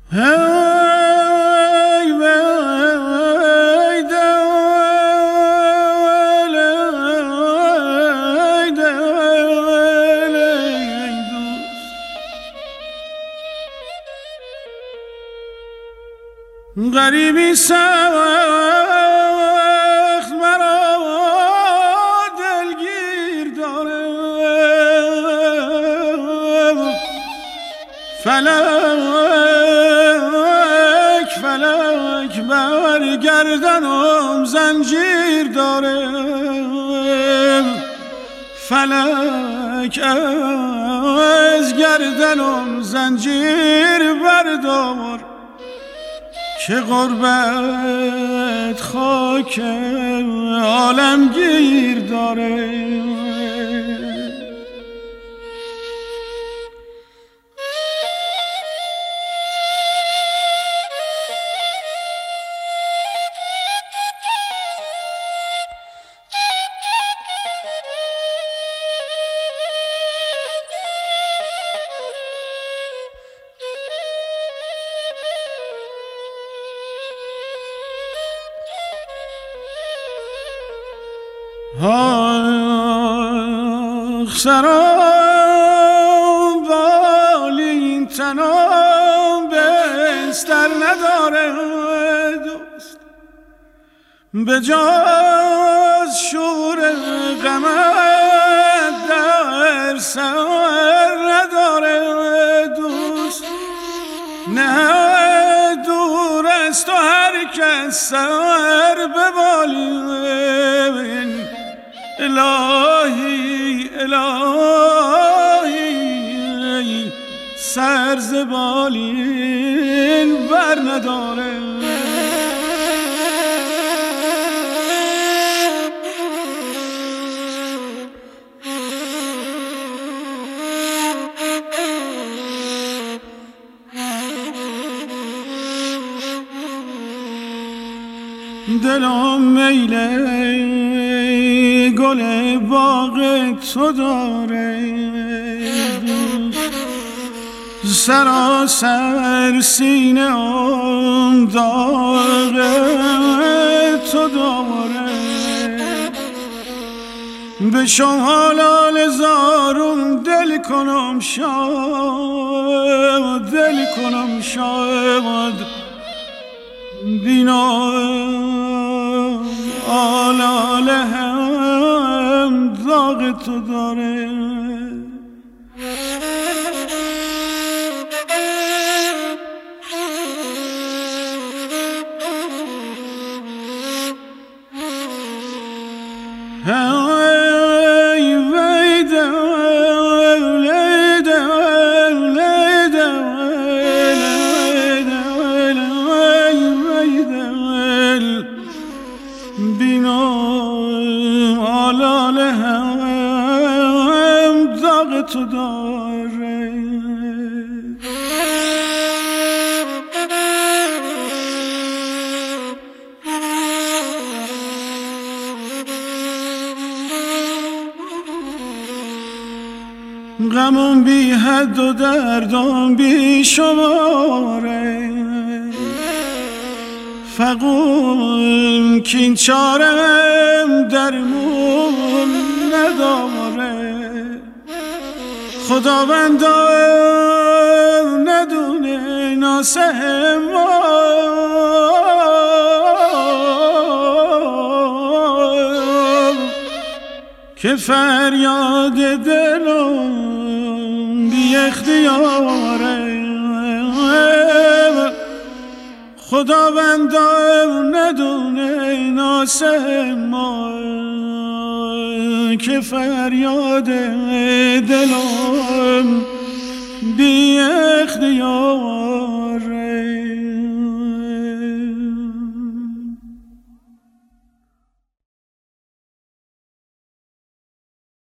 غریبی سخت مرا دلگیر داره، فلک بر گردنم زنجیر داره، فلک از گردنم زنجیر بردار که غربت خاک عالمگیر داره. سرام بالین تنام بستر نداره دوست، به جز شور غمت در سر نداره دوست. نه دور است و هر کس سر ببالین، الهی الهی سر ز بالین بر نداره. دلم میله گل باغ تو داره، سراسر سینه ام داغ تو داره. به شمالال زارم دل کنم شاد، دل کنم شاد، بینا آلاله هم داغ تو داره. تو داره. غمم بی حد و دردم بی شماره، فقوم کین چارم درمون نداره. خداوندا ندونه ناسه ما که فریاد دلم بی اختیاره. خداوندا ندونه ناسه ما که فریاد دلم بی اختیار.